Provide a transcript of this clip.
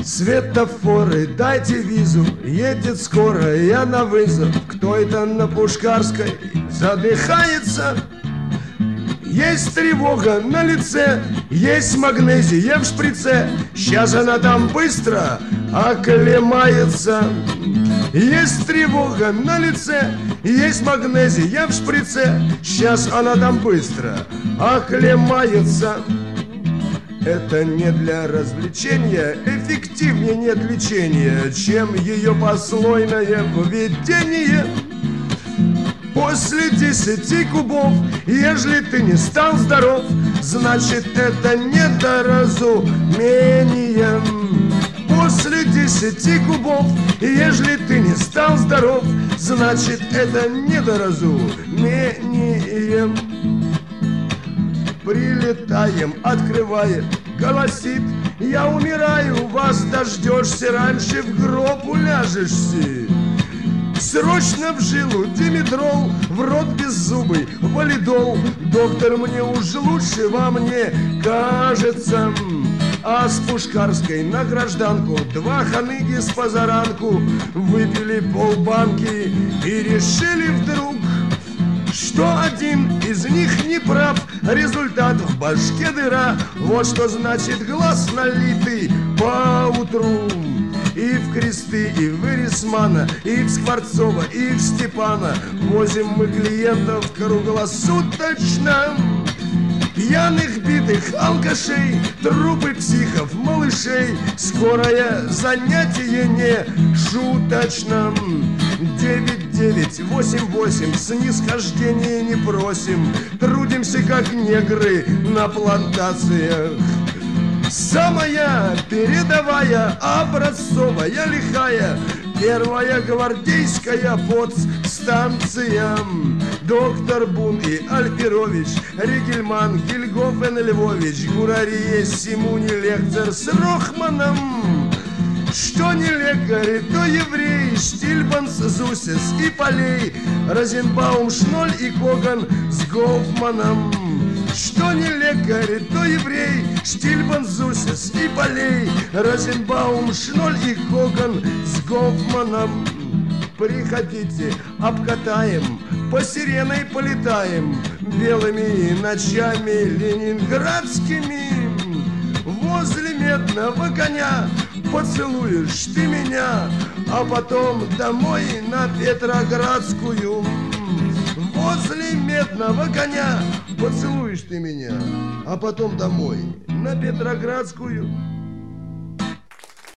Светофоры, дайте визу, едет скоро, я на вызов. Кто это на Пушкарской задыхается? Есть тревога на лице, есть магнезия в шприце. Сейчас она там быстро оклемается. Есть тревога на лице, есть магнезия в шприце. Сейчас она там быстро оклемается. Это не для развлечения, эффективнее нет лечения, чем ее послойное поведение. После 10 кубов, ежели ты не стал здоров, значит это недоразумение. После 10 кубов, ежели ты не стал здоров, значит это недоразумение. Прилетаем, открывает, голосит: я умираю, вас дождешься, раньше в гроб уляжешься. Срочно в жилу димедрол, в рот беззубый валидол. Доктор, мне уж лучше, во мне кажется. А с Пушкарской на гражданку 2 ханыги с позаранку выпили полбанки и решили вдруг, что один из них не прав. Результат: в башке дыра. Вот что значит глаз налитый поутру. И в Кресты, и в Эрисмана, и в Скворцова, и в Степана возим мы клиентов круглосуточно. Пьяных, битых, алкашей, трупы психов, малышей. Скорое занятие не шуточно. 9988, снисхождения не просим. Трудимся, как негры на плантациях. Самая передовая, образцовая, лихая, первая гвардейская подстанция. Доктор Бун и Альперович, Ригельман, Гильгофен, Львович, Гурарие, Симуни, Лехцер с Рохманом. Что не лекарь, то еврей, Штильбанс, Зусис и Полей, Розенбаум, Шноль и Коган с Гофманом. Что не лекарь, то еврей, Штильбан, Зусис и Полей, Розенбаум, Шноль и Коган с Гофманом. Приходите, обкатаем, по сиреной полетаем, белыми ночами ленинградскими. Возле медного коня поцелуешь ты меня, а потом домой на Петроградскую. Возле медного коня поцелуешь ты меня, а потом домой на Петроградскую.